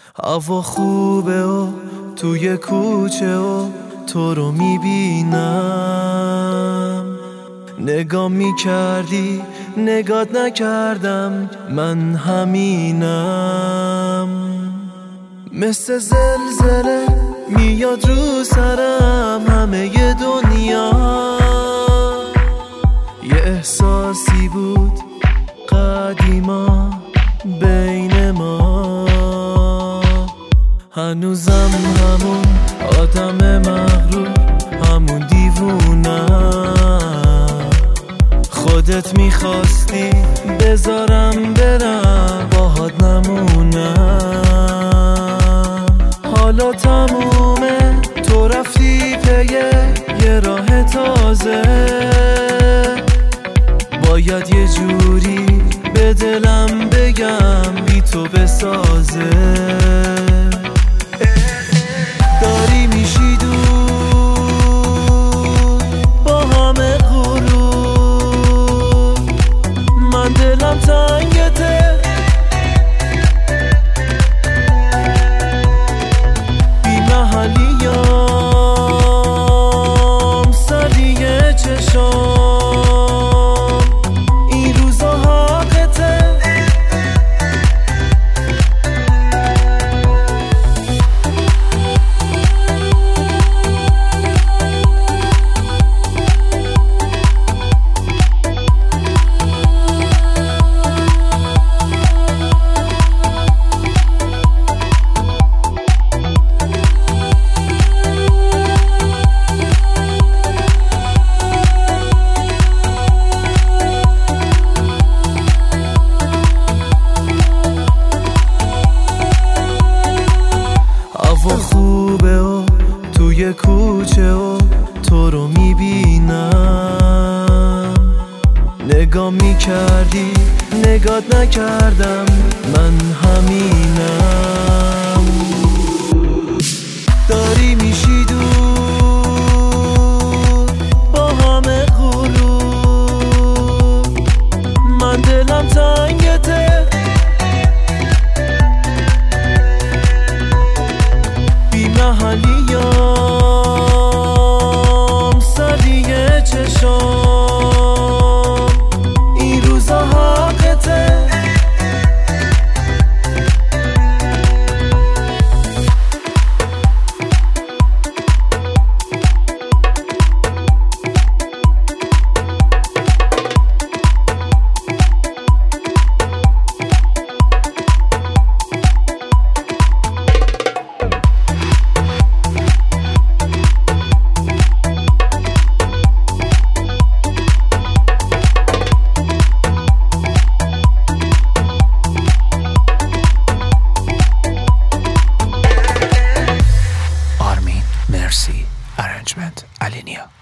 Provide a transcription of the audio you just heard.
هوا خوبه و توی کوچه و تو رو میبینم. نگاه میکردی نگات نکردم، من همینم. مثل زلزله میاد رو سرم همه ی دنیا. یه احساسی بود قدیما بین ما، هنوزم همون آدم مغرور، همون دیوونم. خودت میخواستی بذارم برم، باهات نمونم. حالا تمومه، تو رفتی پی یه راه تازه. باید یه جوری به دلم بگم بی تو بسازه. داری میشی دور با همه غرور، من دلم تنگته. بی محلیام سریع چشام، این روزا حقته. هوا خوبه و توی کوچه و تو رو میبینم. نگاه میکردی نگات نکردم، من همینم. داری میشی دور با همه غرور، من دلم تنگته. محلیام سریع چشام، این روزا حقته. Mercy Arrangement Alinea.